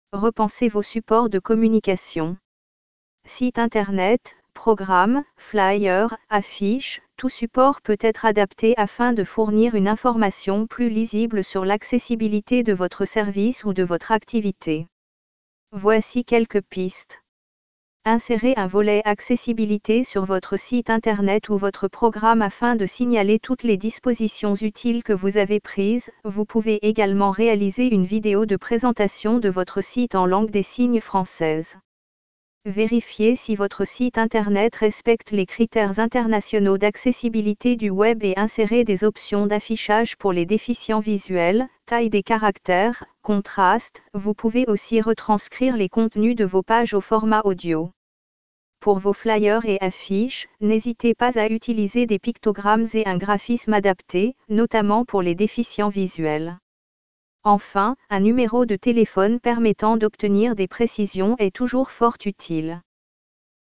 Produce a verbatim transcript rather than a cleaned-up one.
Repensez vos supports de communication. Site internet, programmes, flyers, affiches, tout support peut être adapté afin de fournir une information plus lisible sur l'accessibilité de votre service ou de votre activité. Voici quelques pistes. Insérez un volet accessibilité sur votre site internet ou votre programme afin de signaler toutes les dispositions utiles que vous avez prises. Vous pouvez également réaliser une vidéo de présentation de votre site en langue des signes française. Vérifiez si votre site internet respecte les critères internationaux d'accessibilité du web et insérez des options d'affichage pour les déficients visuels, taille des caractères, contraste. Vous pouvez aussi retranscrire les contenus de vos pages au format audio. Pour vos flyers et affiches, n'hésitez pas à utiliser des pictogrammes et un graphisme adapté, notamment pour les déficients visuels. Enfin, un numéro de téléphone permettant d'obtenir des précisions est toujours fort utile.